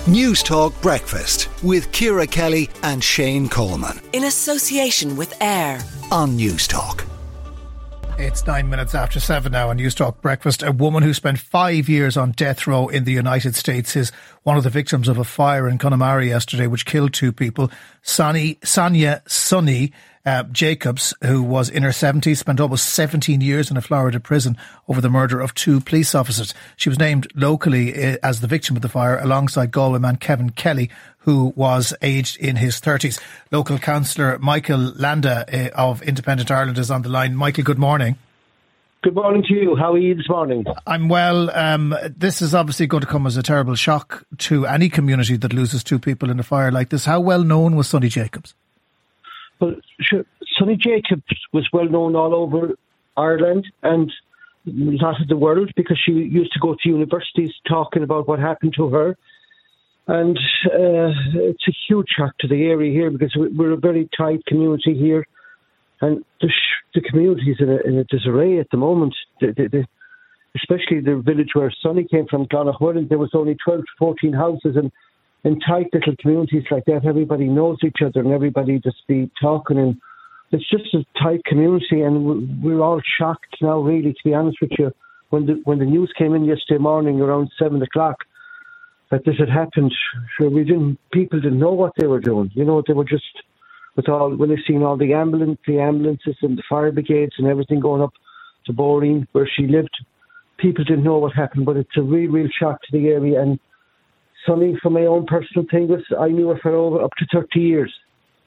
Newstalk Breakfast with Ciara Kelly and Shane Coleman. In association with AIR on Newstalk. It's 9 minutes after 7 now on Newstalk Breakfast. A woman who spent 5 years on death row in the United States is one of the victims of a fire in Connemara yesterday which killed two people. Sonia Sunny Jacobs, who was in her 70s, spent almost 17 years in a Florida prison over the murder of two police officers. She was named locally as the victim of the fire alongside Galway man Kevin Kelly, who was aged in his 30s. Local councillor Michael Landa of Independent Ireland is on the line. Michael, good morning. Good morning to you. How are you this morning? I'm well. This is obviously going to come as a terrible shock to any community that loses two people in a fire like this. How well known was Sunny Jacobs? Well, sure. Sunny Jacobs was well known all over Ireland and a lot of the world because she used to go to universities talking about what happened to her. And it's a huge shock to the area here because we're a very tight community here. And the community is in a disarray at the moment. Especially the village where Sunny came from, Clonagh, there was only 12 to 14 houses. And in tight little communities like that, everybody knows each other and everybody just be talking. And it's just a tight community. And we're all shocked now, really, to be honest with you. When the news came in yesterday morning around 7 o'clock, that this had happened, people didn't know what they were doing. You know, they were just, when they seen all the ambulances and the fire brigades and everything going up to Boreen, where she lived, people didn't know what happened, but it's a real, real shock to the area. And Sunny, for my own personal thing, I knew her for up to 30 years.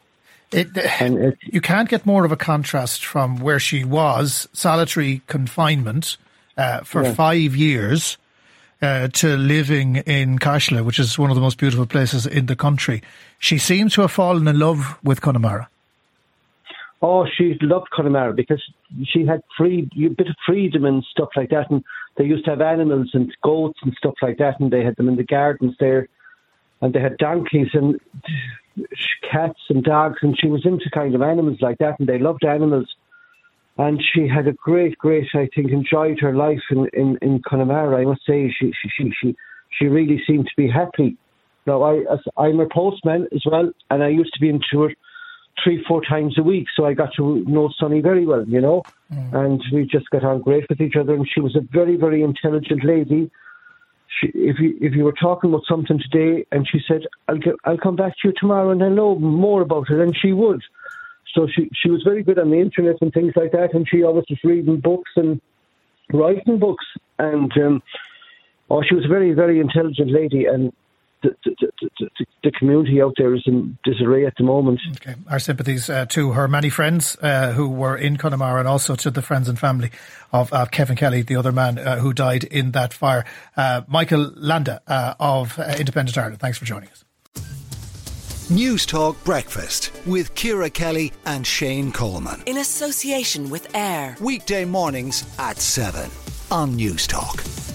You can't get more of a contrast from where she was, solitary confinement for 5 years, to living in Cashla, which is one of the most beautiful places in the country. She seems to have fallen in love with Connemara. Oh, she loved Connemara because she had a bit of freedom and stuff like that. And they used to have animals and goats and stuff like that. And they had them in the gardens there. And they had donkeys and cats and dogs. And she was into kind of animals like that. And they loved animals. And she had a great, I think, enjoyed her life in Connemara. I must say, she really seemed to be happy. Now, I'm her postman as well, and I used to be into her 3-4 times a week, so I got to know Sunny very well, you know. And we just got on great with each other, and she was a very, very intelligent lady. If you were talking about something today, and she said, I'll come back to you tomorrow and I'll know more about it, and she would. So she was very good on the internet and things like that, and she always was reading books and writing books. And she was a very, very intelligent lady, and the community out there is in disarray at the moment. Okay. Our sympathies to her many friends who were in Connemara, and also to the friends and family of Kevin Kelly, the other man who died in that fire. Michael Landa of Independent Ireland, thanks for joining us. Newstalk Breakfast with Ciara Kelly and Shane Coleman. In association with AIR. Weekday mornings at 7 on Newstalk.